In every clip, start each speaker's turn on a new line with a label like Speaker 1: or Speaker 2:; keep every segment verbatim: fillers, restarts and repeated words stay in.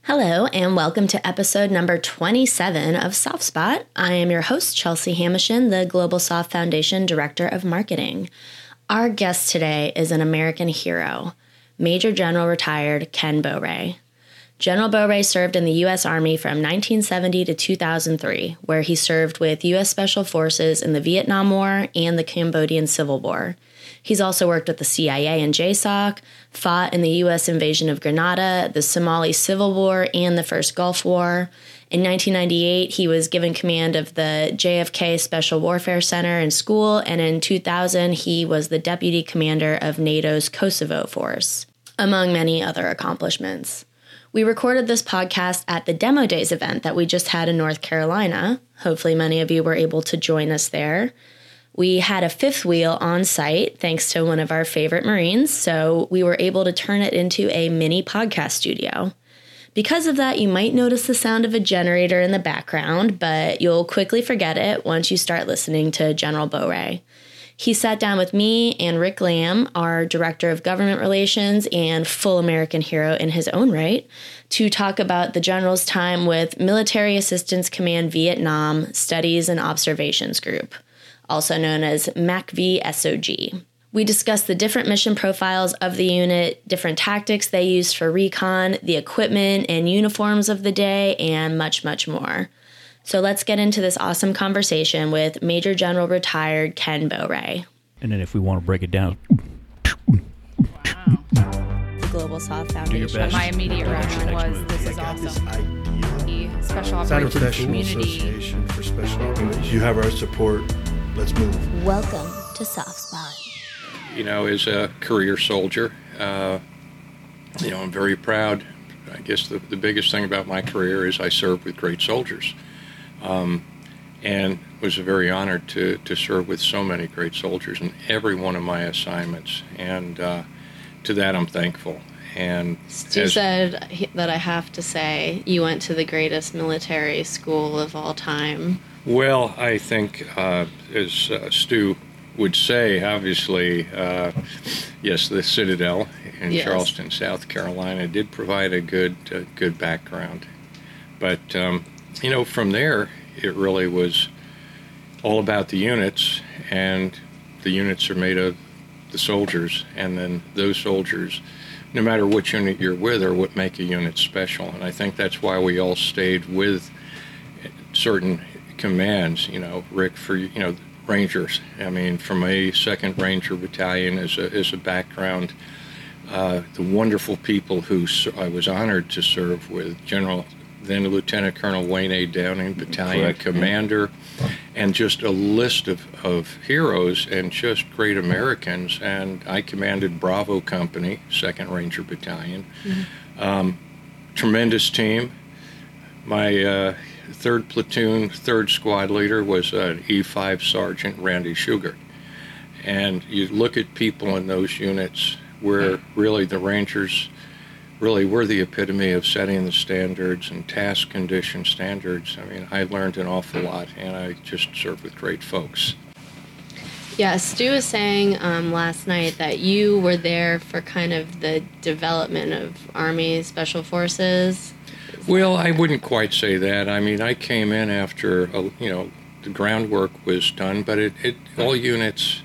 Speaker 1: Hello, and welcome to episode number twenty-seven of SoftSpot. I am your host, Chelsea Hamishin, the Global Soft Foundation Director of Marketing. Our guest today is an American hero, Major General retired Ken Boeree. General Boeree served in the U S Army from nineteen seventy to two thousand three, where he served with U S Special Forces in the Vietnam War and the Cambodian Civil War. He's also worked with the C I A and J SOC, fought in the U S invasion of Grenada, the Somali Civil War, and the First Gulf War. In nineteen ninety-eight, he was given command of the J F K Special Warfare Center and School, and in two thousand, he was the deputy commander of NATO's Kosovo force, among many other accomplishments. We recorded this podcast at the Demo Days event that we just had in North Carolina. Hopefully many of you were able to join us there. We had a fifth wheel on site thanks to one of our favorite Marines, so we were able to turn it into a mini podcast studio. Because of that, you might notice the sound of a generator in the background, but you'll quickly forget it once you start listening to General Boeree. He sat down with me and Rick Lamb, our Director of Government Relations and full American hero in his own right, to talk about the General's time with Military Assistance Command Vietnam Studies and Observations Group, also known as M A C V S O G. We discussed the different mission profiles of the unit, different tactics they used for recon, the equipment and uniforms of the day, and much, much more. So let's get into this awesome conversation with Major General retired Ken Boeree.
Speaker 2: And then if we want to break it down.
Speaker 1: Wow. The Global Soft Foundation.
Speaker 3: My immediate reaction was, this is awesome. The Special Operations Community.
Speaker 4: Association for Special Operations. You have our support. Let's move.
Speaker 1: Welcome to SoftSpot.
Speaker 5: You know, as a career soldier, uh, you know, I'm very proud. I guess the, the biggest thing about my career is I served with great soldiers. Um, and was very honored to, to serve with so many great soldiers in every one of my assignments. And uh, to that, I'm thankful. And
Speaker 1: Stu
Speaker 5: as,
Speaker 1: said that I have to say you went to the greatest military school of all time.
Speaker 5: Well, I think, uh, as uh, Stu would say, obviously, uh, yes, the Citadel in
Speaker 1: Yes.
Speaker 5: Charleston, South Carolina, did provide a good, uh, good background. But um, you know, from there, it really was all about the units, and the units are made of the soldiers, and then those soldiers, no matter which unit you're with, are what make a unit special. And I think that's why we all stayed with certain commands, you know, Rick, for, you know, Rangers. I mean, from a second Ranger Battalion as a, as a background, uh, the wonderful people who I was honored to serve with, General then Lieutenant Colonel Wayne A. Downing, Battalion
Speaker 2: Correct.
Speaker 5: Commander, and just a list of, of heroes and just great Americans. And I commanded Bravo Company, second Ranger Battalion. Mm-hmm. Um, tremendous team. My uh, third platoon, third squad leader was an E five Sergeant Randy Shugart. And you look at people in those units where really the Rangers really were the epitome of setting the standards and task condition standards. I mean, I learned an awful lot, and I just served with great folks.
Speaker 1: Yeah, Stu was saying um, last night that you were there for kind of the development of Army Special Forces.
Speaker 5: Well, I wouldn't quite say that. I mean, I came in after, a, you know, the groundwork was done, but it, it all units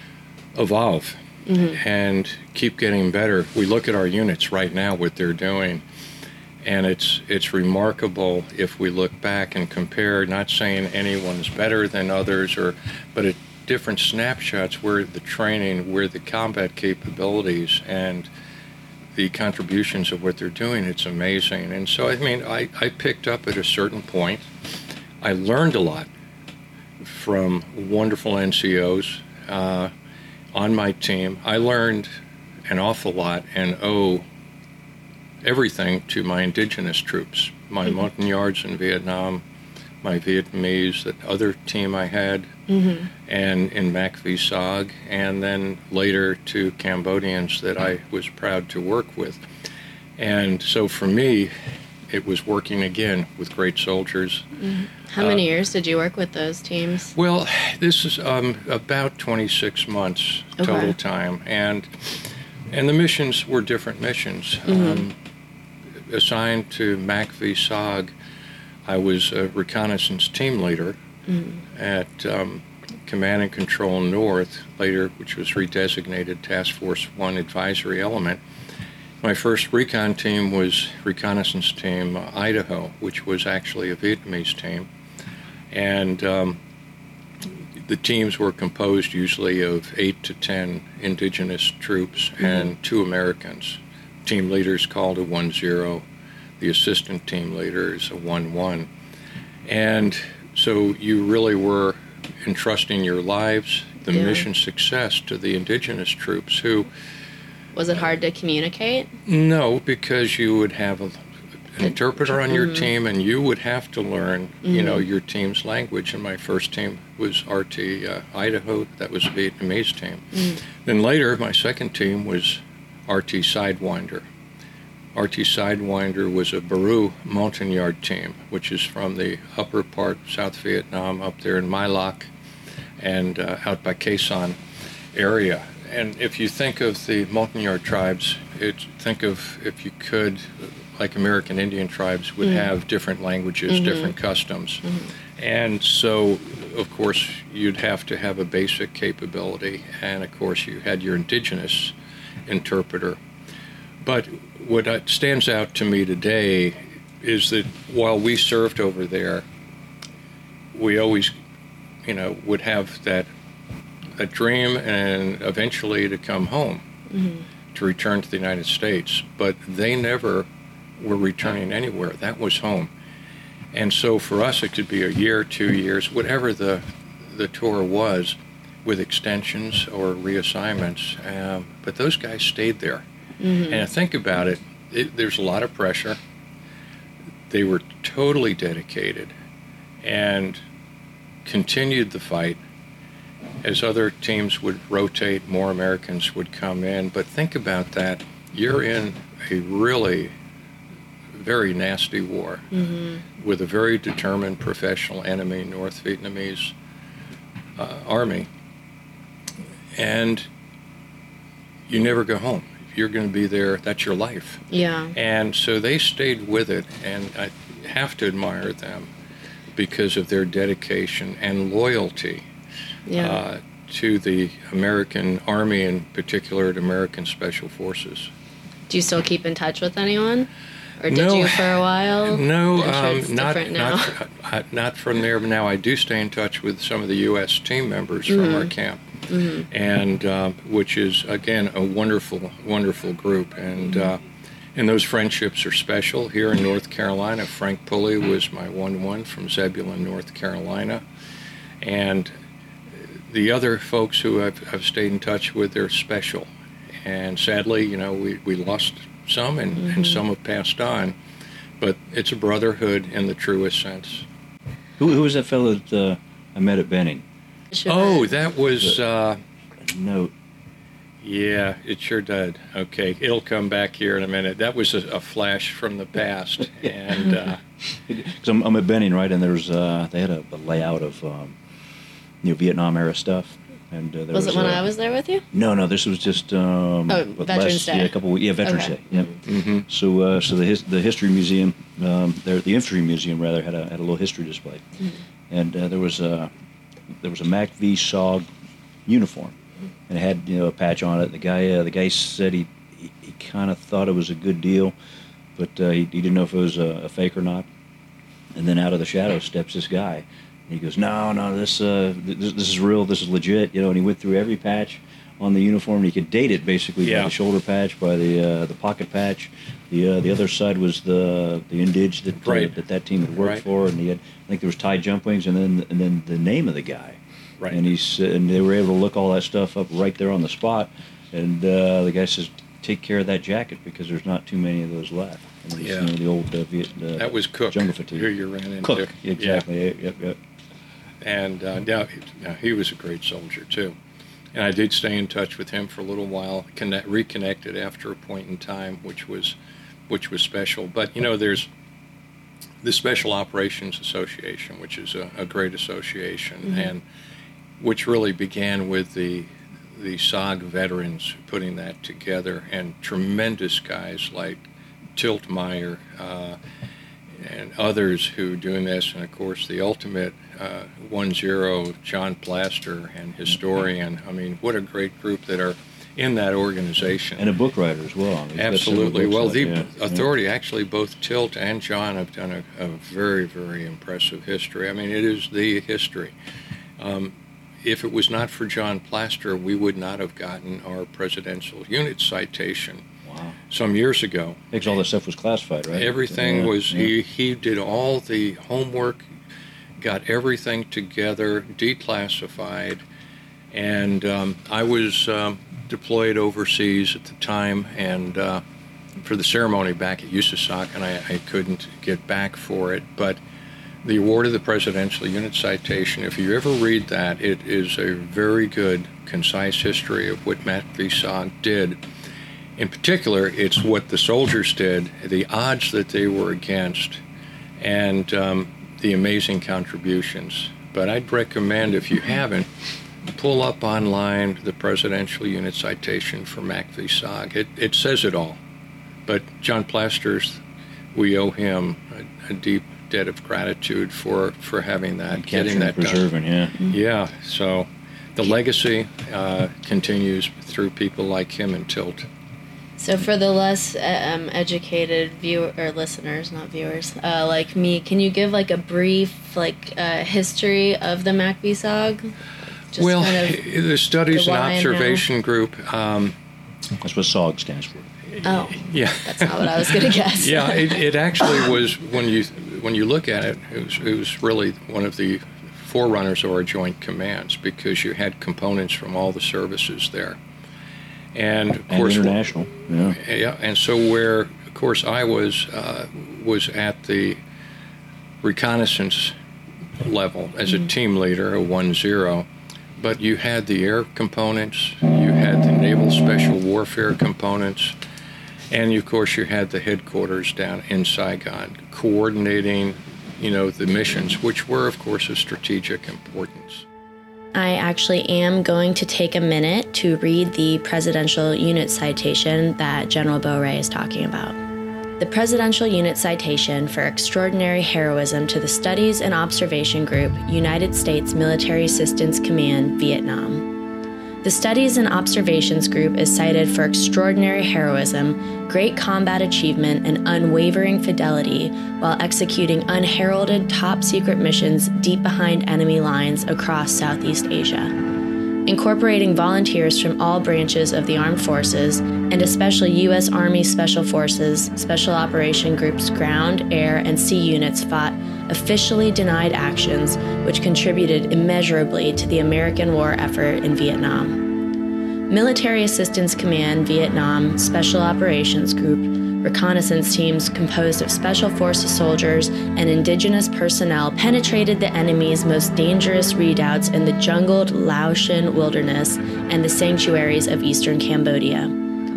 Speaker 5: evolve. Mm-hmm. And keep getting better. We look at our units right now, what they're doing, and it's it's remarkable if we look back and compare, not saying anyone's better than others, or but at different snapshots where the training, where the combat capabilities and the contributions of what they're doing, it's amazing. And so, I mean, I, I picked up at a certain point. I learned a lot from wonderful N C Os. Uh, On my team, I learned an awful lot and owe everything to my indigenous troops, my mm-hmm. Montagnards in Vietnam, my Vietnamese, that other team I had, mm-hmm. and in M A C V S O G, and then later to Cambodians that I was proud to work with. And so for me, it was working again with great soldiers.
Speaker 1: Mm-hmm. How many uh, years did you work with those teams?
Speaker 5: Well, this is um, about twenty-six months
Speaker 1: okay.
Speaker 5: total time, and and the missions were different missions.
Speaker 1: Mm-hmm.
Speaker 5: Um, assigned to MACV-SOG, I was a reconnaissance team leader mm-hmm. at um, Command and Control North, later, which was redesignated Task Force One Advisory Element. My first recon team was Reconnaissance Team uh, Idaho, which was actually a Vietnamese team. And um, the teams were composed usually of eight to ten indigenous troops mm-hmm. and two Americans. Team leaders called a one zero. The assistant team leader is a one one. And so you really were entrusting your lives, the yeah. mission success to the indigenous troops who...
Speaker 1: Was it hard to communicate?
Speaker 5: No, because you would have a, an interpreter on your mm-hmm. team, and you would have to learn, mm-hmm. you know, your team's language. And my first team was R T uh, Idaho. That was a Vietnamese team. Mm-hmm. Then later, my second team was R T Sidewinder. R T Sidewinder was a Baru Montagnard team, which is from the upper part of South Vietnam, up there in My Lac and uh, out by Khe Sanh area. And if you think of the Montagnard tribes, it, think of, if you could, like American Indian tribes would mm-hmm. have different languages, mm-hmm. different customs. Mm-hmm. And so, of course, you'd have to have a basic capability. And, of course, you had your indigenous interpreter. But what stands out to me today is that while we served over there, we always, you know, would have that a dream and eventually to come home, mm-hmm. to return to the United States. But they never were returning anywhere. That was home. And so for us, it could be a year, two years, whatever the the tour was, with extensions or reassignments. Um, but those guys stayed there. Mm-hmm. And I think about it, it, there's a lot of pressure. They were totally dedicated and continued the fight. As other teams would rotate, more Americans would come in. But think about that. You're in a really very nasty war mm-hmm. with a very determined professional enemy, North Vietnamese uh, army. And you never go home. If you're going to be there, that's your life.
Speaker 1: Yeah.
Speaker 5: And so they stayed with it, and I have to admire them because of their dedication and loyalty. Yeah. Uh, to the American Army, in particular, to American Special Forces.
Speaker 1: Do you still keep in touch with anyone, or did
Speaker 5: no,
Speaker 1: you for a while?
Speaker 5: No,
Speaker 1: I'm sure it's
Speaker 5: um, not
Speaker 1: different now.
Speaker 5: not, uh, not from there. But now I do stay in touch with some of the U S team members from mm-hmm. our camp, mm-hmm. and uh, which is again a wonderful, wonderful group, and uh, and those friendships are special. Here in North Carolina, Frank Pulley was my one one from Zebulon, North Carolina, and the other folks who I've, I've stayed in touch with, they're special. And sadly, you know, we, we lost some and, mm-hmm. and some have passed on. But it's a brotherhood in the truest sense.
Speaker 2: Who, who was that fellow that uh, I met at Benning?
Speaker 1: Sure.
Speaker 5: Oh, that was... Uh,
Speaker 2: a note.
Speaker 5: Yeah, it sure did. Okay, it'll come back here in a minute. That was a, a flash from the past. and uh,
Speaker 2: Because I'm, I'm at Benning, right, and there's uh, they had a, a layout of... Um, you know, Vietnam era stuff, and uh, there
Speaker 1: was, was it when
Speaker 2: uh,
Speaker 1: I was there with you?
Speaker 2: No, no, this was just um,
Speaker 1: oh, Veterans
Speaker 2: last,
Speaker 1: Day.
Speaker 2: Yeah, a couple, yeah, Veterans
Speaker 1: okay.
Speaker 2: Day. Yeah. Mm-hmm. So, uh, so the his, the history museum, um, there, the infantry museum rather had a had a little history display, mm-hmm. and uh, there was a there was a MACV-SOG uniform, and it had, you know, a patch on it. The guy uh, the guy said he he, he kind of thought it was a good deal, but uh, he, he didn't know if it was a, a fake or not. And then out of the shadows steps this guy. He goes, no, no, this, uh, this this is real, this is legit, you know. And he went through every patch on the uniform. And he could date it basically yeah. by the shoulder patch, by the uh, the pocket patch. The uh, the other side was the the indige that
Speaker 5: right.
Speaker 2: uh, that that team had worked
Speaker 5: right.
Speaker 2: for, and he had, I think there was tie jump wings, and then and then the name of the guy.
Speaker 5: Right.
Speaker 2: And he's and they were able to look all that stuff up right there on the spot. And uh, the guy says, take care of that jacket because there's not too many of those left. And
Speaker 5: yeah.
Speaker 2: You know, the old uh, Viet, uh,
Speaker 5: that was Cook.
Speaker 2: Jungle Fatigue.
Speaker 5: Who you ran into.
Speaker 2: Cook, exactly. Yeah. Yep, yep.
Speaker 5: And uh, now, now he was a great soldier too, and I did stay in touch with him for a little while. Connect, reconnected after a point in time, which was, which was special. But you know, there's the Special Operations Association, which is a, a great association, mm-hmm. and which really began with the the SOG veterans putting that together, and tremendous guys like Tiltmeyer, uh, and others who doing this, and of course the ultimate uh, one zero, John Plaster, and historian. I mean, what a great group that are in that organization.
Speaker 2: And a book writer as well. I mean,
Speaker 5: absolutely. Well,
Speaker 2: out,
Speaker 5: the
Speaker 2: yeah.
Speaker 5: authority, yeah. actually, both Tilt and John have done a, a very, very impressive history. I mean, it is the history. Um, if it was not for John Plaster, we would not have gotten our presidential unit citation.
Speaker 2: Wow.
Speaker 5: Some years ago.
Speaker 2: Because all that stuff was classified, right?
Speaker 5: Everything
Speaker 2: yeah,
Speaker 5: was,
Speaker 2: yeah.
Speaker 5: he, he did all the homework, got everything together, declassified, and um, I was um, deployed overseas at the time, and uh, for the ceremony back at U S A S O C, and I, I couldn't get back for it, but the award of the Presidential Unit Citation, if you ever read that, it is a very good, concise history of what Mac V. S O G did. In particular, it's what the soldiers did, the odds that they were against, and um, the amazing contributions. But I'd recommend, if you haven't, pull up online the Presidential Unit Citation for Mac V. S O G. It, it says it all. But John Plaster's, we owe him a, a deep debt of gratitude for, for having that,
Speaker 2: and
Speaker 5: getting that
Speaker 2: preserving,
Speaker 5: done.
Speaker 2: Yeah.
Speaker 5: Mm-hmm. Yeah, so the legacy uh, continues through people like him and Tilt.
Speaker 1: So for the less um, educated viewer or listeners, not viewers, uh, like me, can you give like a brief like uh, history of the Mac V. S O G? Just
Speaker 5: well,
Speaker 1: kind of
Speaker 5: the Studies
Speaker 1: the
Speaker 5: and Observation
Speaker 1: now.
Speaker 5: Group. Um,
Speaker 2: That's what S O G stands for.
Speaker 1: Oh,
Speaker 5: yeah,
Speaker 1: that's not what I was going to guess.
Speaker 5: yeah, it, it actually was when you when you look at it, it was, it was really one of the forerunners of our joint commands because you had components from all the services there. And of
Speaker 2: and
Speaker 5: course,
Speaker 2: international, yeah.
Speaker 5: Yeah, and so where, of course, I was uh, was at the reconnaissance level as
Speaker 1: mm-hmm.
Speaker 5: a team leader, a one zero, but you had the air components, you had the naval special warfare components, and of course you had the headquarters down in Saigon coordinating, you know, the missions, which were, of course, of strategic importance.
Speaker 1: I actually am going to take a minute to read the Presidential Unit Citation that General Beauray is talking about. The Presidential Unit Citation for Extraordinary Heroism to the Studies and Observation Group, United States Military Assistance Command, Vietnam. The Studies and Observations Group is cited for extraordinary heroism, great combat achievement, and unwavering fidelity while executing unheralded top-secret missions deep behind enemy lines across Southeast Asia. Incorporating volunteers from all branches of the armed forces, and especially U S Army Special Forces, Special Operation Groups ground, air, and sea units fought officially denied actions which contributed immeasurably to the American war effort in Vietnam. Military Assistance Command Vietnam Special Operations Group reconnaissance teams composed of Special Forces soldiers and indigenous personnel penetrated the enemy's most dangerous redoubts in the jungled Laotian wilderness and the sanctuaries of eastern Cambodia.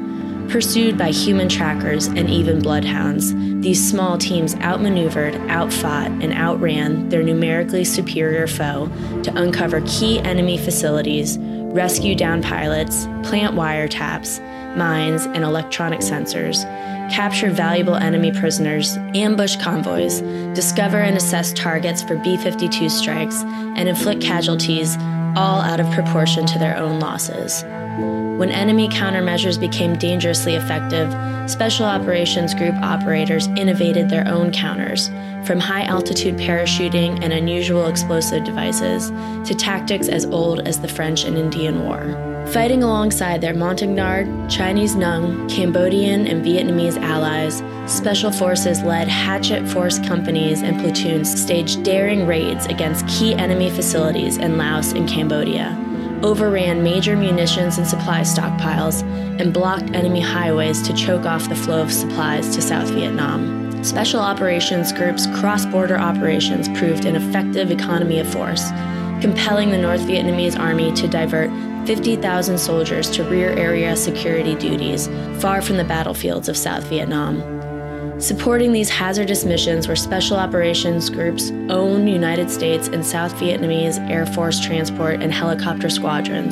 Speaker 1: Pursued by human trackers and even bloodhounds, these small teams outmaneuvered, outfought, and outran their numerically superior foe to uncover key enemy facilities, rescue downed pilots, plant wiretaps, mines, and electronic sensors, capture valuable enemy prisoners, ambush convoys, discover and assess targets for B fifty-two strikes, and inflict casualties, all out of proportion to their own losses. When enemy countermeasures became dangerously effective, Special Operations Group operators innovated their own counters, from high-altitude parachuting and unusual explosive devices to tactics as old as the French and Indian War. Fighting alongside their Montagnard, Chinese Nung, Cambodian, and Vietnamese allies, Special Forces-led hatchet force companies and platoons staged daring raids against key enemy facilities in Laos and Cambodia, overran major munitions and supply stockpiles, and blocked enemy highways to choke off the flow of supplies to South Vietnam. Special Operations Group's cross-border operations proved an effective economy of force, compelling the North Vietnamese Army to divert fifty thousand soldiers to rear area security duties far from the battlefields of South Vietnam. Supporting these hazardous missions were Special Operations Group's own United States and South Vietnamese Air Force transport and helicopter squadrons,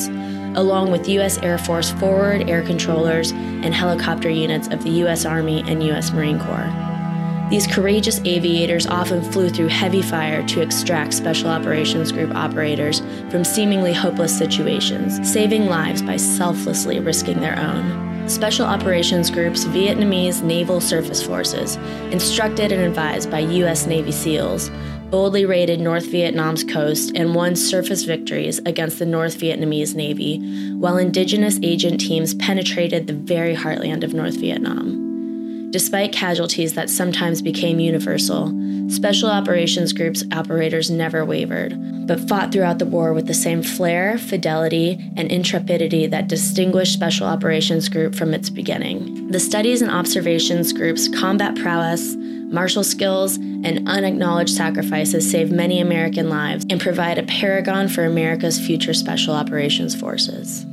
Speaker 1: along with U S Air Force forward air controllers and helicopter units of the U S Army and U S Marine Corps. These courageous aviators often flew through heavy fire to extract Special Operations Group operators from seemingly hopeless situations, saving lives by selflessly risking their own. Special Operations Group's Vietnamese Naval Surface Forces, instructed and advised by U S Navy SEALs, boldly raided North Vietnam's coast and won surface victories against the North Vietnamese Navy, while indigenous agent teams penetrated the very heartland of North Vietnam. Despite casualties that sometimes became universal, Special Operations Group's operators never wavered, but fought throughout the war with the same flair, fidelity, and intrepidity that distinguished Special Operations Group from its beginning. The Studies and Observations Group's combat prowess, martial skills, and unacknowledged sacrifices save many American lives and provide a paragon for America's future Special Operations Forces.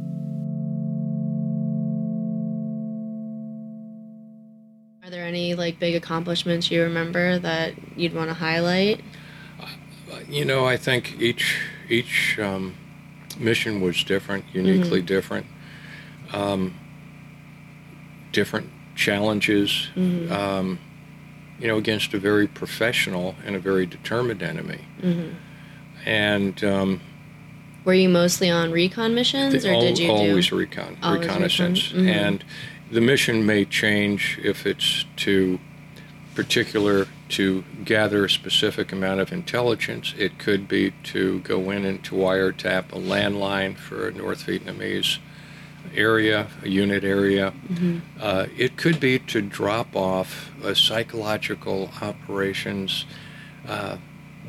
Speaker 1: Are there any like big accomplishments you remember that you'd want to highlight?
Speaker 5: You know, I think each each um, mission was different, uniquely mm-hmm. different, um, different challenges. Mm-hmm. Um, you know, against a very professional and a very determined enemy. Mm-hmm. And um,
Speaker 1: were you mostly on recon missions,
Speaker 5: the,
Speaker 1: or
Speaker 5: al-
Speaker 1: did you
Speaker 5: always
Speaker 1: do
Speaker 5: recon,
Speaker 1: always
Speaker 5: reconnaissance?
Speaker 1: Recon? Mm-hmm.
Speaker 5: And the mission may change if it's to particular to gather a specific amount of intelligence. It could be to go in and to wiretap a landline for a North Vietnamese area, a unit area. Mm-hmm. Uh, it could be to drop off a psychological operations, uh,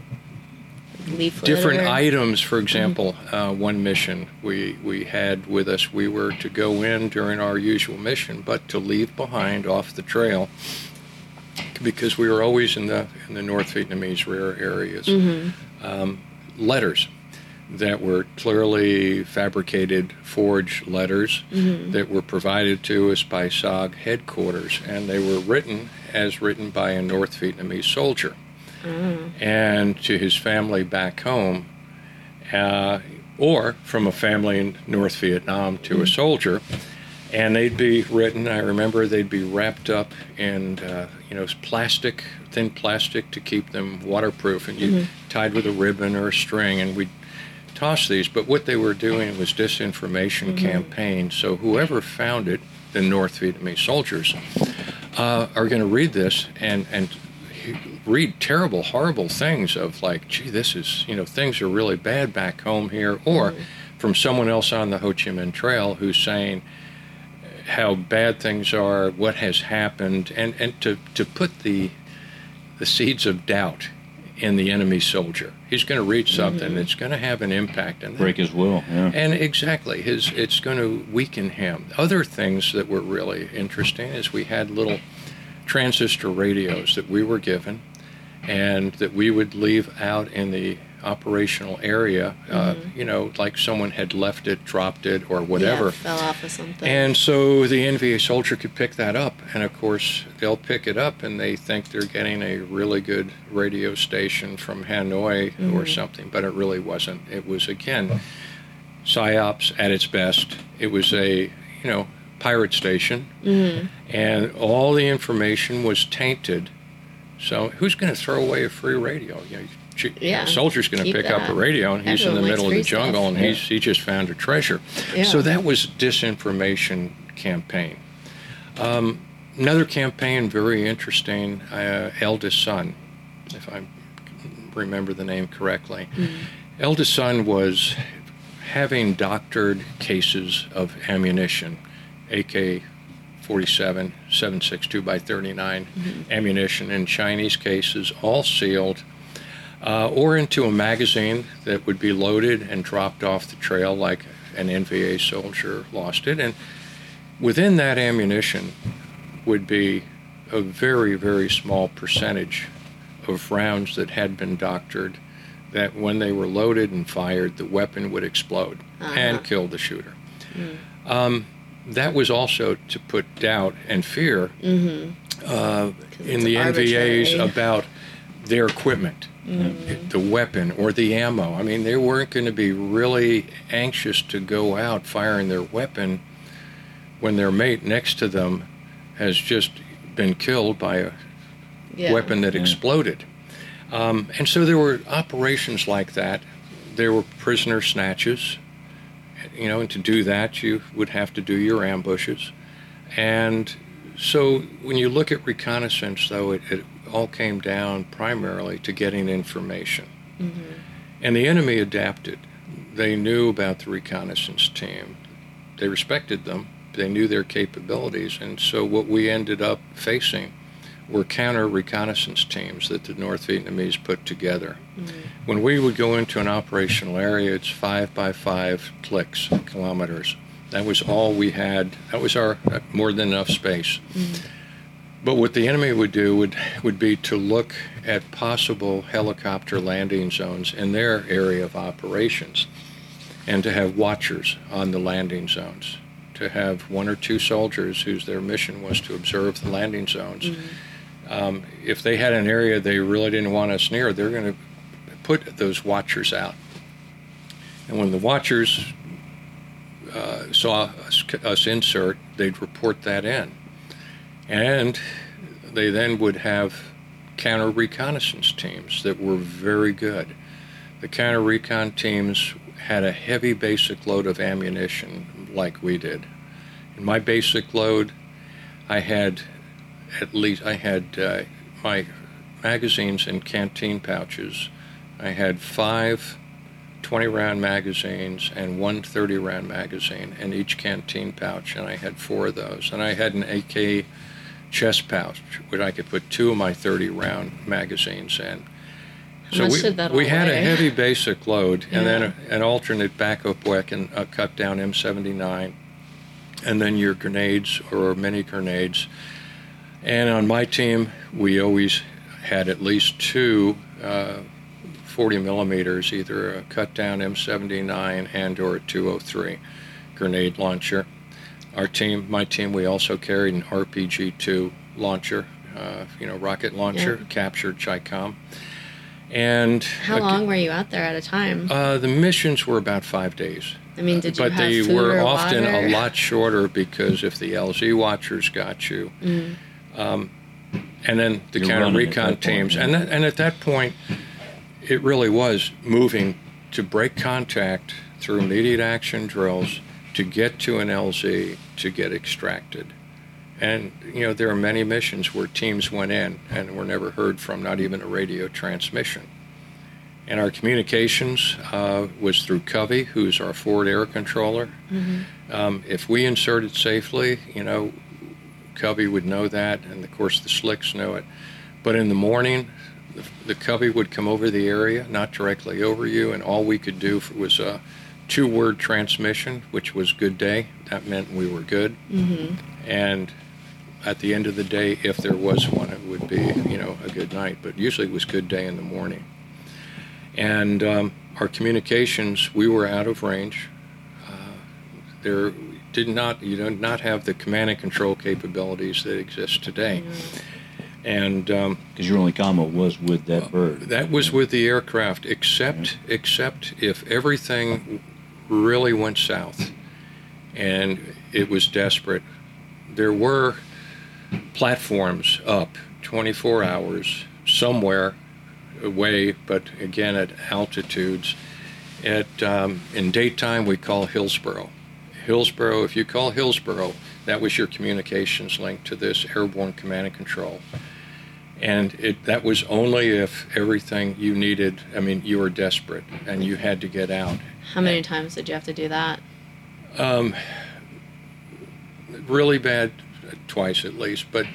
Speaker 5: different
Speaker 1: or...
Speaker 5: items. For example, mm-hmm. uh, one mission we, we had with us, we were to go in during our usual mission, but to leave behind off the trail, because we were always in the in the North Vietnamese rare areas, mm-hmm. um, letters that were clearly fabricated, forged letters mm-hmm. that were provided to us by S O G headquarters, and they were written as written by a North Vietnamese soldier mm. and to his family back home, uh, or from a family in North Vietnam to mm. a soldier. And they'd be written, I remember they'd be wrapped up in, uh, you know, plastic, thin plastic to keep them waterproof, and you mm-hmm. tied with a ribbon or a string, and we'd toss these. But what they were doing was disinformation mm-hmm. campaign. So whoever found it, the North Vietnamese soldiers, uh, are going to read this and, and read terrible, horrible things of like, gee, this is, you know, things are really bad back home here. Or mm-hmm. from someone else on the Ho Chi Minh Trail who's saying how bad things are, what has happened, and, and to, to put the the seeds of doubt in the enemy soldier. He's going to read something mm-hmm. that's going to have an impact on that.
Speaker 2: Break his will, yeah.
Speaker 5: And exactly, his it's going to weaken him. Other things that were really interesting is we had little transistor radios that we were given and that we would leave out in the operational area, mm-hmm. uh, you know, like someone had left it, dropped it, or whatever.
Speaker 1: Yeah, fell off of something.
Speaker 5: And so the N V A soldier could pick that up, and of course they'll pick it up and they think they're getting a really good radio station from Hanoi mm-hmm. or something, but it really wasn't. It was, again, PSYOPs at its best. It was a, you know, pirate station, mm-hmm. and all the information was tainted. So who's going to throw away a free radio? You know,
Speaker 1: Yeah,
Speaker 5: a soldier's going to pick
Speaker 1: that.
Speaker 5: up a radio, and he's
Speaker 1: Everyone
Speaker 5: in the middle of the jungle,
Speaker 1: stuff.
Speaker 5: and he's he just found a treasure.
Speaker 1: Yeah.
Speaker 5: So that was disinformation campaign. Um, another campaign, very interesting, uh, Eldest Son, if I remember the name correctly. Mm-hmm. Eldest Son was having doctored cases of ammunition, A K forty-seven, seven sixty-two by thirty-nine mm-hmm. ammunition in Chinese cases, all sealed, Uh, or into a magazine that would be loaded and dropped off the trail like an N V A soldier lost it. And within that ammunition would be a very, very small percentage of rounds that had been doctored, that when they were loaded and fired, the weapon would explode uh-huh. and kill the shooter. Mm. Um, that was also to put doubt and fear mm-hmm. uh, in the N V As about their equipment. mm. the weapon or the ammo. I mean, they weren't going to be really anxious to go out firing their weapon when their mate next to them has just been killed by a yeah. weapon that yeah. exploded. Um, and so there were operations like that. There were prisoner snatches, you know, and to do that you would have to do your ambushes. And so when you look at reconnaissance, though, it, it all came down primarily to getting information. Mm-hmm. And the enemy adapted. They knew about the reconnaissance team. They respected them. They knew their capabilities. And so what we ended up facing were counter-reconnaissance teams that the North Vietnamese put together. Mm-hmm. When we would go into an operational area, it's five by five clicks, kilometers. That was all we had. That was our more than enough space. Mm-hmm. But what the enemy would do would, would be to look at possible helicopter landing zones in their area of operations and to have watchers on the landing zones, to have one or two soldiers whose their mission was to observe the landing zones. Mm-hmm. Um, if they had an area they really didn't want us near, they're going to put those watchers out. And when the watchers uh, saw us, us insert, they'd report that in. And they then would have counter-reconnaissance teams that were very good. The counter-recon teams had a heavy basic load of ammunition like we did. In my basic load, I had at least, I had uh, my magazines in canteen pouches. I had five twenty-round magazines and one thirty-round magazine in each canteen pouch, and I had four of those. And I had an A K chest pouch where I could put two of my thirty-round magazines in.
Speaker 1: How
Speaker 5: so
Speaker 1: much
Speaker 5: we,
Speaker 1: did that
Speaker 5: we
Speaker 1: all
Speaker 5: had
Speaker 1: weigh?
Speaker 5: a heavy basic load,
Speaker 1: Yeah.
Speaker 5: and then a, an alternate backup weapon, a cut-down M seventy-nine, and then your grenades or mini grenades. And on my team, we always had at least two uh, forty millimeters, either a cut-down M seventy-nine and or a two oh three grenade launcher. Our team, my team, we also carried an R P G two launcher, uh, you know, rocket launcher,
Speaker 1: yeah.
Speaker 5: captured Chi-Com. And
Speaker 1: how long uh, were you out there at a time?
Speaker 5: Uh, the missions were about five days.
Speaker 1: I mean, did you
Speaker 5: but
Speaker 1: have
Speaker 5: they
Speaker 1: food
Speaker 5: were
Speaker 1: or
Speaker 5: often
Speaker 1: water?
Speaker 5: a lot shorter because if the L Z watchers got you, mm. um, and then the
Speaker 2: You're
Speaker 5: counter recon
Speaker 2: point,
Speaker 5: teams,
Speaker 2: yeah.
Speaker 5: and that, and at that point, it really was moving to break contact through immediate action drills to get to an L Z to get extracted. And, you know, there are many missions where teams went in and were never heard from, not even a radio transmission. And our communications uh, was through Covey, who's our forward air controller. Mm-hmm. Um, if we inserted safely, you know, Covey would know that, and of course the slicks know it. But in the morning, the, the Covey would come over the area, not directly over you, and all we could do was a two-word transmission, which was good day. That meant we were good. Mm-hmm. And at the end of the day, if there was one, it would be, you know, a good night. But usually it was good day in the morning. And um, our communications, we were out of range. Uh, there did not, you did not have the command and control capabilities that exist today. Mm-hmm. And because um,
Speaker 2: your only combo was with that bird.
Speaker 5: That was with the aircraft, except yeah. except if everything really went south and it was desperate. There were platforms up twenty-four hours somewhere away, but again at altitudes. At um, in daytime we call Hillsborough. Hillsborough, if you call Hillsborough, that was your communications link to this airborne command and control. And it that was only if everything you needed, I mean, you were desperate and you had to get out.
Speaker 1: How many times did you have to do that?
Speaker 5: Um, really bad, twice at least. But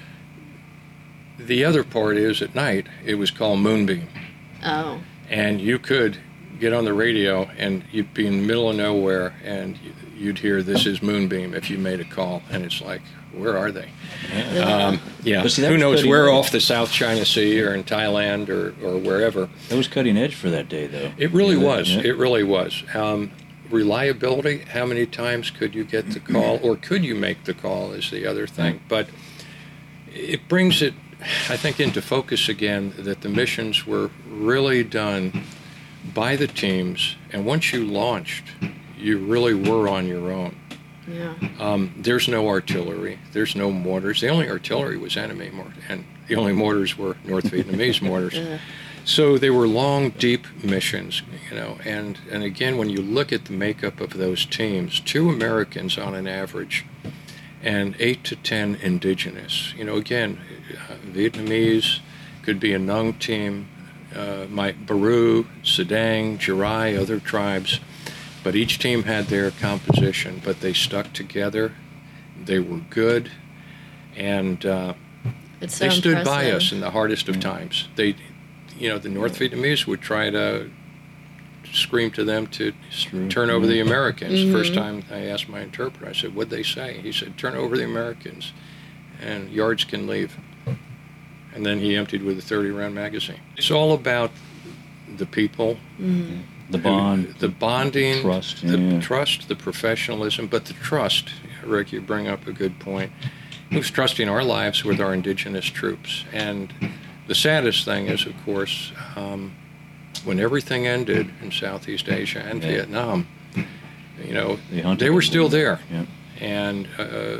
Speaker 5: the other part is at night, it was called Moonbeam.
Speaker 1: Oh.
Speaker 5: And you could get on the radio and you'd be in the middle of nowhere and you'd hear "This is Moonbeam" if you made a call. And it's like, where are they?
Speaker 1: Yeah.
Speaker 5: Um, yeah.
Speaker 2: See,
Speaker 5: who knows where
Speaker 2: edge.
Speaker 5: Off the South China Sea or in Thailand or, or wherever.
Speaker 2: That was cutting edge for that day, though.
Speaker 5: It really
Speaker 2: yeah,
Speaker 5: was.
Speaker 2: Yeah.
Speaker 5: It really was. Um, reliability, how many times could you get the call, or could you make the call is the other thing. But it brings it I think, into focus again that the missions were really done by the teams, and once you launched, you really were on your own.
Speaker 1: Yeah.
Speaker 5: Um, there's no artillery. There's no mortars. The only artillery was enemy mortars, and the only mortars were North Vietnamese mortars.
Speaker 1: Yeah.
Speaker 5: So they were long, deep missions, you know. And, and again, when you look at the makeup of those teams, two Americans on an average, and eight to ten indigenous. You know, again, uh, Vietnamese could be a Nung team, uh, my Baru, Sadang, Jirai, other tribes. But each team had their composition, but they stuck together. They were good, and uh,
Speaker 1: It's so
Speaker 5: they stood
Speaker 1: impressive.
Speaker 5: by us in the hardest of times. They, you know, the North Vietnamese would try to scream to them to
Speaker 2: True.
Speaker 5: turn over the Americans.
Speaker 1: Mm-hmm.
Speaker 5: First time I asked my interpreter, I said, "What'd they say?" He said, "Turn over the Americans, and yards can leave." And then he emptied with a thirty round magazine. It's all about the people.
Speaker 1: Mm-hmm.
Speaker 2: The bond,
Speaker 5: the bonding,
Speaker 2: trust,
Speaker 5: the
Speaker 2: yeah.
Speaker 5: trust, the professionalism, but the trust. Rick, you bring up a good point. Who's trusting our lives with our indigenous troops? And the saddest thing is, of course, um, when everything ended in Southeast Asia and
Speaker 2: Yeah.
Speaker 5: Vietnam, you know,
Speaker 2: They hunted
Speaker 5: they were
Speaker 2: them.
Speaker 5: still there.
Speaker 2: Yeah.
Speaker 5: And uh,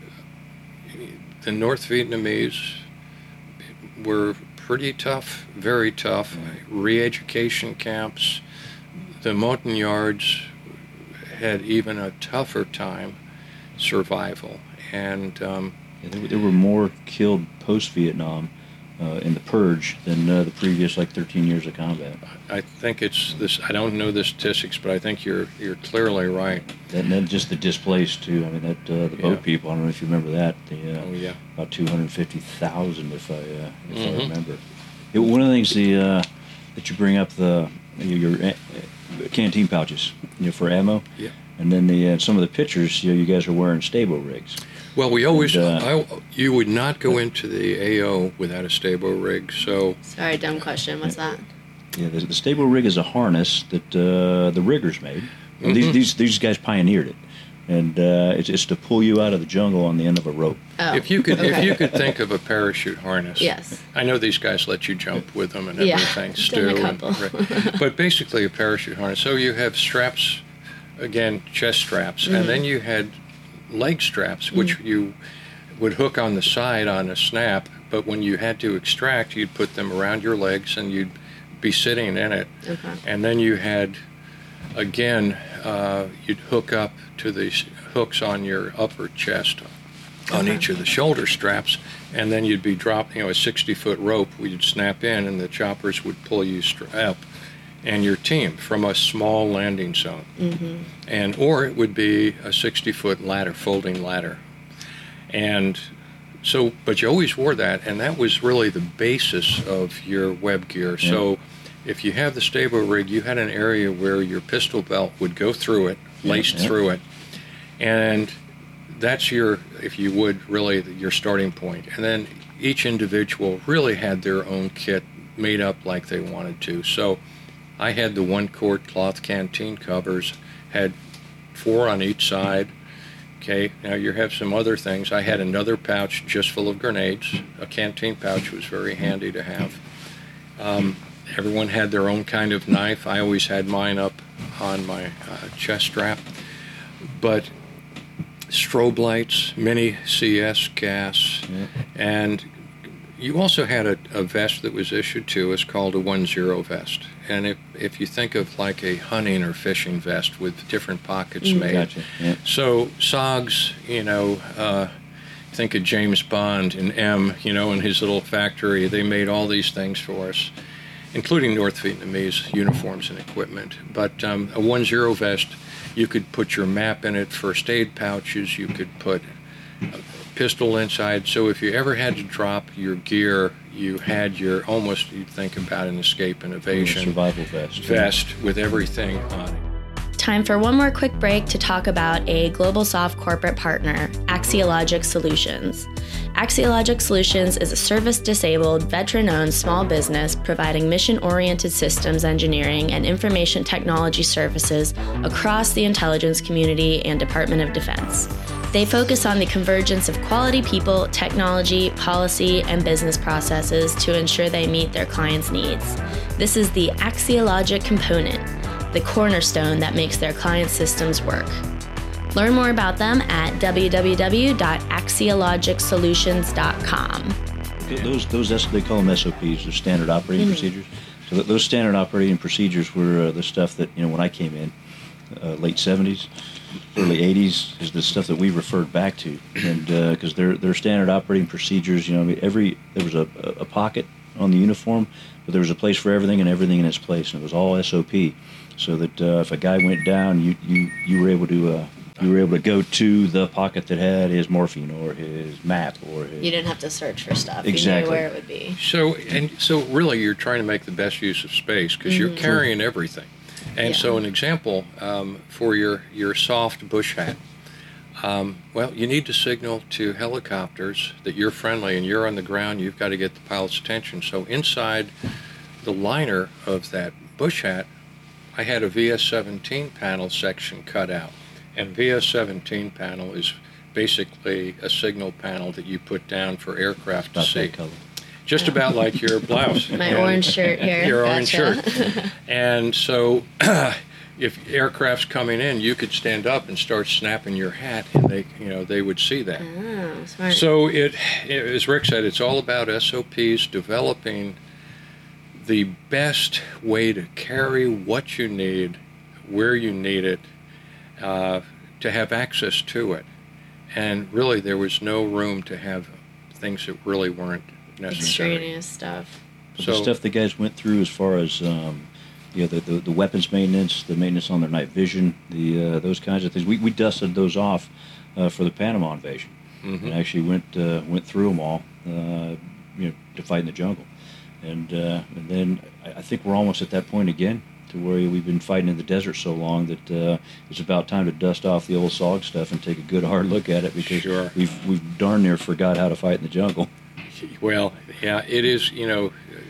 Speaker 5: the North Vietnamese were pretty tough, very tough. Re-education camps. The Montagnards had even a tougher time survival. And um,
Speaker 2: Yeah, there, there were more killed post-Vietnam uh, in the purge than uh, the previous like thirteen years of combat.
Speaker 5: I think it's this. I don't know the statistics, but I think you're you're clearly right.
Speaker 2: And then just the displaced too. I mean, that uh, the boat
Speaker 5: Yeah.
Speaker 2: people. I don't know if you remember that. The, uh,
Speaker 5: Oh yeah.
Speaker 2: about two hundred fifty thousand, if I uh, if
Speaker 5: Mhm.
Speaker 2: I remember. It, one of the things the uh, that you bring up the your, your uh, canteen pouches, you know, for ammo.
Speaker 5: Yeah.
Speaker 2: And then the uh, some of the pictures, you know, you guys are wearing stable rigs.
Speaker 5: Well, we always.
Speaker 2: And, uh,
Speaker 5: I, you would not go into the A O without a stable rig. So
Speaker 1: Sorry, dumb question. What's that?
Speaker 2: Yeah, the, the stable rig is a harness that uh, the riggers made.
Speaker 5: Mhm.
Speaker 2: These, these these guys pioneered it, and uh, it's, it's to pull you out of the jungle on the end of a rope.
Speaker 1: Oh,
Speaker 5: if you could, if
Speaker 1: okay.
Speaker 5: you could think of a parachute harness.
Speaker 1: Yes.
Speaker 5: I know these guys let you jump with them and
Speaker 1: Yeah,
Speaker 5: everything.
Speaker 1: done
Speaker 5: Stu
Speaker 1: a
Speaker 5: and-
Speaker 1: couple.
Speaker 5: right. But basically a parachute harness. So you have straps, again, chest straps,
Speaker 1: Mm-hmm.
Speaker 5: and then you had leg straps, which you would hook on the side on a snap. But when you had to extract, you'd put them around your legs, and you'd be sitting in it.
Speaker 1: Okay.
Speaker 5: And then you had, again, uh, you'd hook up to these hooks on your upper chest on
Speaker 1: Okay.
Speaker 5: each of the shoulder straps, and then you'd be dropping, you know, a sixty-foot rope. We'd snap in, and the choppers would pull you stra- up and your team from a small landing zone.
Speaker 1: Mm-hmm.
Speaker 5: And or it would be a sixty-foot ladder, folding ladder. And so, but you always wore that, and that was really the basis of your web gear.
Speaker 2: Yeah.
Speaker 5: So if you have the stable rig, you had an area where your pistol belt would go through it, laced
Speaker 2: yeah.
Speaker 5: through it, and that's your, if you would, really your starting point. And then each individual really had their own kit made up like they wanted to. So I had the one quart cloth canteen covers, had four on each side. Okay, now you have some other things. I had another pouch just full of grenades. A canteen pouch was very handy to have. Um, everyone had their own kind of knife. I always had mine up on my uh, chest strap. But strobe lights, mini C S gas,
Speaker 2: Yeah.
Speaker 5: and you also had a, a vest that was issued to us called a one zero vest. And if, if you think of like a hunting or fishing vest with different pockets made.
Speaker 2: Gotcha. Yeah.
Speaker 5: So S O Gs, you know, uh, think of James Bond in M, you know, in his little factory. They made all these things for us, including North Vietnamese uniforms and equipment. But um, a one zero vest, you could put your map in it, first aid pouches, you could put a pistol inside. So if you ever had to drop your gear, you had your, almost, you'd think about an escape and evasion
Speaker 2: Survival vest.
Speaker 5: vest with everything on it.
Speaker 1: Time for one more quick break to talk about a GlobalSoft corporate partner, Axiologic Solutions. Axiologic Solutions is a service-disabled, veteran-owned small business providing mission-oriented systems engineering and information technology services across the intelligence community and Department of Defense. They focus on the convergence of quality people, technology, policy, and business processes to ensure they meet their clients' needs. This is the axiologic component, the cornerstone that makes their client systems work. Learn more about them at w w w dot axiologic solutions dot com.
Speaker 2: Those, those they call them S O Ps, they're standard operating mm-hmm. procedures. So that those standard operating procedures were uh, the stuff that, you know, when I came in, uh, late seventies, early eighties, is the stuff that we referred back to, and because uh, they're they're standard operating procedures. You know, I mean, every there was a, a pocket on the uniform, but there was a place for everything and everything in its place, and it was all S O P, so that uh, if a guy went down, you you you were able to. Uh, You were able to go to the pocket that had his morphine or his map or his...
Speaker 1: You didn't have to search for stuff.
Speaker 2: Exactly.
Speaker 1: You knew where it would be.
Speaker 5: So, and so really you're trying to make the best use of space because mm-hmm. you're carrying everything. And yeah. so an example um, for your, your soft bush hat, um, well, you need to signal to helicopters that you're friendly and you're on the ground. You've got to get the pilot's attention. So inside the liner of that bush hat, I had a V S seventeen panel section cut out. And V S seventeen panel is basically a signal panel that you put down for aircraft to see. Just about like your blouse.
Speaker 1: My and orange shirt here.
Speaker 5: Your
Speaker 1: gotcha.
Speaker 5: orange shirt. And so if aircraft's coming in, you could stand up and start snapping your hat, and they, you know, they would see that.
Speaker 1: Oh, smart.
Speaker 5: So it, it, as Rick said, it's all about S O Ps, developing the best way to carry what you need, where you need it, Uh, to have access to it. And really there was no room to have things that really weren't necessary.
Speaker 1: Extraneous stuff.
Speaker 2: So the stuff the guys went through as far as um, you know, the, the, the weapons maintenance, the maintenance on their night vision, the uh, those kinds of things. We, we dusted those off uh, for the Panama invasion, mm-hmm. and actually went uh, went through them all, uh, you know, to fight in the jungle. And, uh, and then I, I think we're almost at that point again, to where we've been fighting in the desert so long that uh, it's about time to dust off the old S O G stuff and take a good hard look at it, because
Speaker 5: sure.
Speaker 2: we've we've darn near forgot how to fight in the jungle.
Speaker 5: Well, yeah, it is, you know,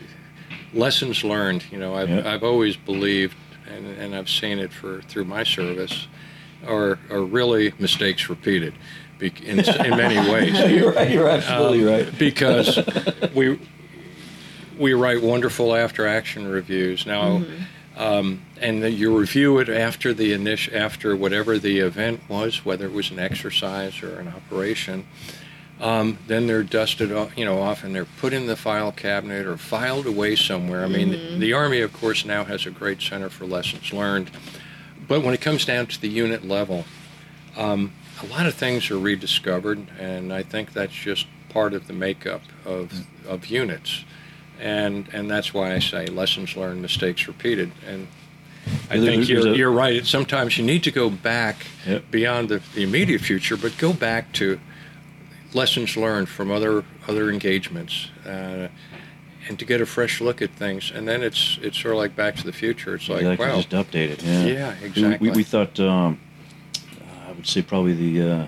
Speaker 5: lessons learned. You know, I've yep. I've always believed, and, and I've seen it for through my service, are are really mistakes repeated, in in many ways.
Speaker 2: You're right. You're absolutely um, right.
Speaker 5: Because we we write wonderful after action reviews now. Mm-hmm. Um, and then you review it after the initial, after whatever the event was, whether it was an exercise or an operation. Um, then they're dusted, off, you know, off, and they're put in the file cabinet or filed away somewhere. I mean, mm-hmm. the, the Army, of course, now has a great Center for Lessons Learned. But when it comes down to the unit level, um, a lot of things are rediscovered, and I think that's just part of the makeup of of units. And and that's why I say lessons learned, mistakes repeated. And I
Speaker 2: there,
Speaker 5: think you're,
Speaker 2: a,
Speaker 5: you're right. It, sometimes you need to go back
Speaker 2: yep.
Speaker 5: beyond the, the immediate future, but go back to lessons learned from other other engagements, uh, and to get a fresh look at things. And then it's it's sort of like Back to the Future. It's like,
Speaker 2: exactly,
Speaker 5: wow.
Speaker 2: just update it. Yeah,
Speaker 5: yeah exactly.
Speaker 2: We, we, we thought, um, I would say probably the uh,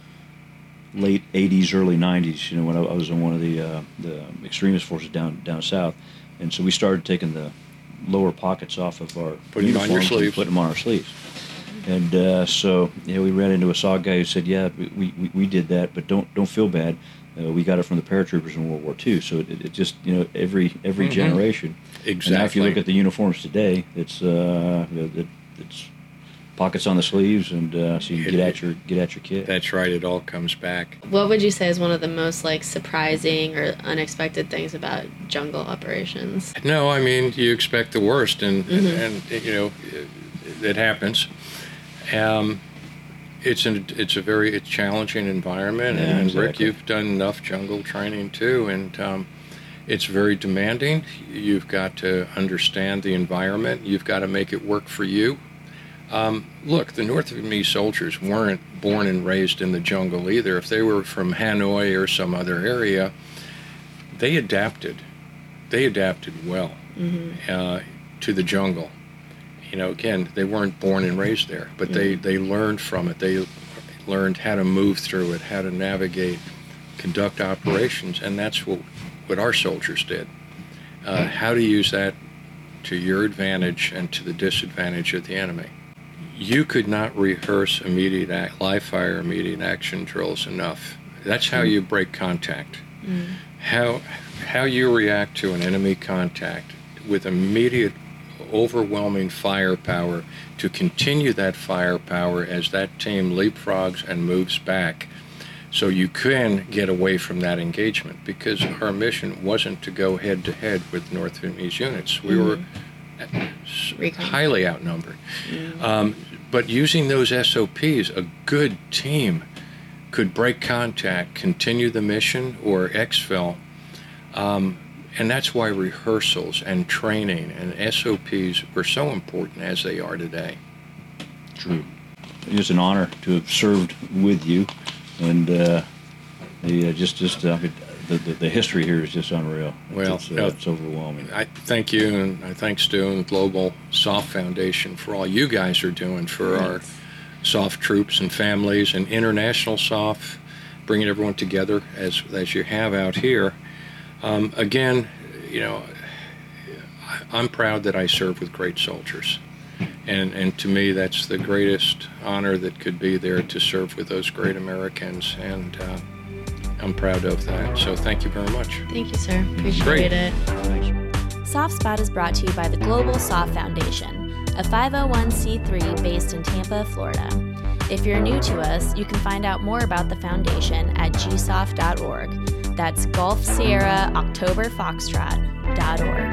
Speaker 2: late eighties, early nineties, you know, when I, I was in one of the uh, the extremist forces down down south, and so we started taking the lower pockets off of our
Speaker 5: putting them on your sleeves,
Speaker 2: putting them on our sleeves, and uh, so you know, we ran into a S O G guy who said, "Yeah, we, we, we did that, but don't don't feel bad. Uh, we got it from the paratroopers in World War Two." So it, it just, you know, every every
Speaker 5: mm-hmm.
Speaker 2: generation.
Speaker 5: Exactly.
Speaker 2: And now if you look at the uniforms today, it's uh, it, it's pockets on the sleeves, and uh, so you can get at your get at your kit.
Speaker 5: That's right. It all comes back.
Speaker 1: What would you say is one of the most like surprising or unexpected things about jungle operations?
Speaker 5: No, I mean, you expect the worst, and mm-hmm. and, and you know, it, it happens. Um, it's an it's a very it's challenging environment,
Speaker 2: yeah,
Speaker 5: and
Speaker 2: exactly.
Speaker 5: Rick, you've done enough jungle training too, and um, it's very demanding. You've got to understand the environment. You've got to make it work for you. Um, look, the North Vietnamese soldiers weren't born and raised in the jungle either. If they were from Hanoi or some other area, they adapted. They adapted well mm-hmm. uh, to the jungle. You know, again, they weren't born and raised there, but mm-hmm. they, they learned from it. They learned how to move through it, how to navigate, conduct operations, and that's what, what our soldiers did. Uh, how to use that to your advantage and to the disadvantage of the enemy. you could not rehearse immediate act, live fire immediate action drills enough. That's how you break contact. Mm. How how you react to an enemy contact with immediate, overwhelming firepower to continue that firepower as that team leapfrogs and moves back, so you can get away from that engagement, because our mission wasn't to go head to head with North Vietnamese units. We mm-hmm. were highly outnumbered. Mm-hmm. Um, but using those S O Ps, a good team could break contact, continue the mission, or exfil. Um, and that's why rehearsals and training and S O Ps were so important as they are today.
Speaker 2: True. It's an honor to have served with you. And uh, the, uh, just, just uh, the, the the history here is just unreal.
Speaker 5: Well,
Speaker 2: it's, uh,
Speaker 5: no,
Speaker 2: it's overwhelming.
Speaker 5: I thank you, and I thank Stu and Global SOF Foundation for all you guys are doing for our SOF troops and families, and International SOF, bringing everyone together as as you have out here. Um, again, you know, I'm proud that I serve with great soldiers. And and to me, that's the greatest honor that could be there, to serve with those great Americans. And uh, I'm proud of that. So thank you very much.
Speaker 1: Thank you, sir. Appreciate
Speaker 5: Great.
Speaker 1: it.
Speaker 2: Thanks.
Speaker 1: SOFSpot is brought to you by the Global SOF Foundation, a five oh one c three based in Tampa, Florida. If you're new to us, you can find out more about the foundation at g sof dot org. That's Golf Sierra October Foxtrot dot org.